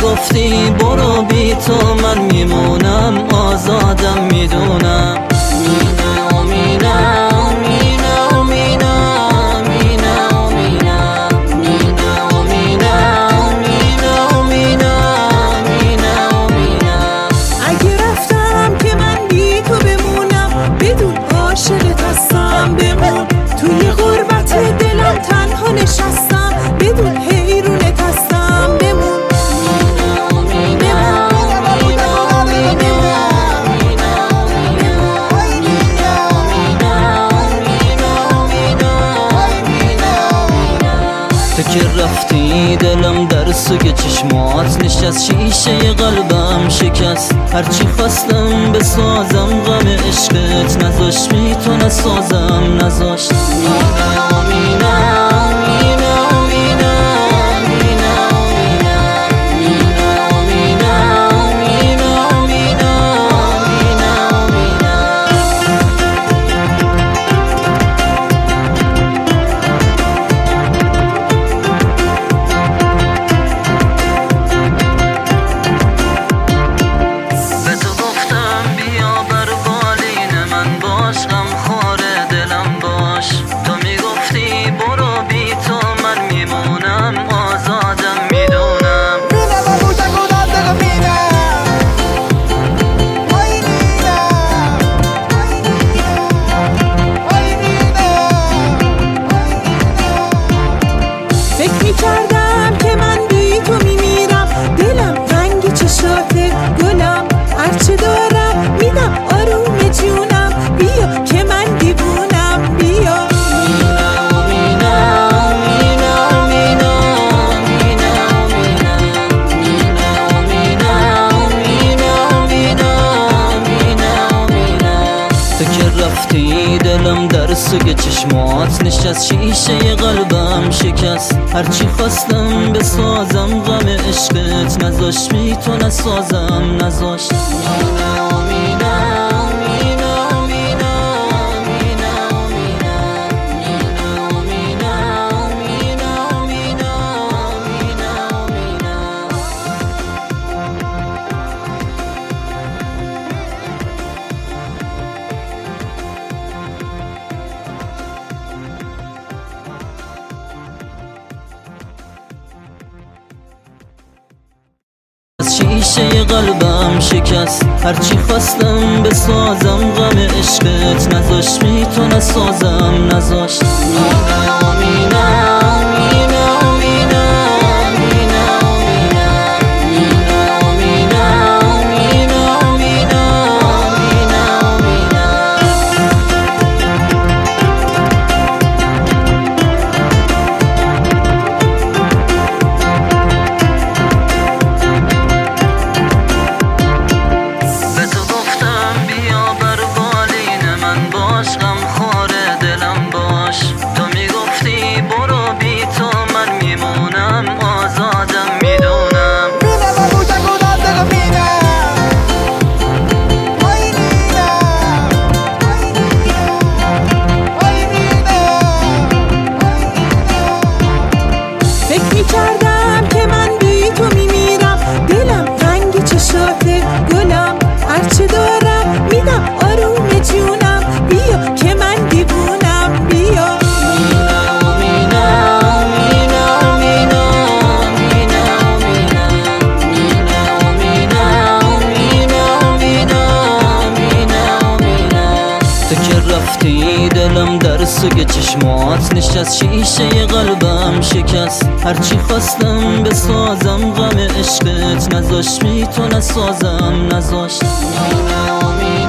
میگفتی برو بی تو من میمونم، آزادم میدونم. مینه و مینه و مینه و مینه مینه و مینه مینه و مینه و مینه و مینه مینه و مینه. اگه رفتم که من بی تو بمونم، بدون عاشقت هستم بمون. توی غربت دلم تنها نشستم، بدون حیرونت هستم بمون. تو که رفتی دلم در سوی چشمات نشست، شیشه قلبم شکست. هرچی خواستم بسازم غم عشقت نذاشت، بی تو نسازم نذاشت. مینه و مینه کردم که من بی تو میمیرم، دلم رنگ چشات گلم. هرچه دارم میدم آروم جونم، بیا که من دیوونم بیا. رفتی دلم در سوی چشمات نشست، شیشه قلبم شکست. هرچی خواستم بسازم غم عشقت نذاشت، بی تو نسازم نذاشت. مینه و مینه شیشه قلبم شکست. هرچی خواستم بسازم غم عشقت نذاشت، بی تو نسازم نذاشت. مینه و مینه کردم که من بی تو میمیرم، دلم رنگ چشات گلم. هرچه دارم میدم آروم جونم، بیا که من دیوونم بیا. رفتی دلم در سوی چشمات نشست، شیشه قلبم شکست. هرچی خواستم بسازم غم عشقت نذاشت، بی تو نسازم نذاشت. مینه و مینه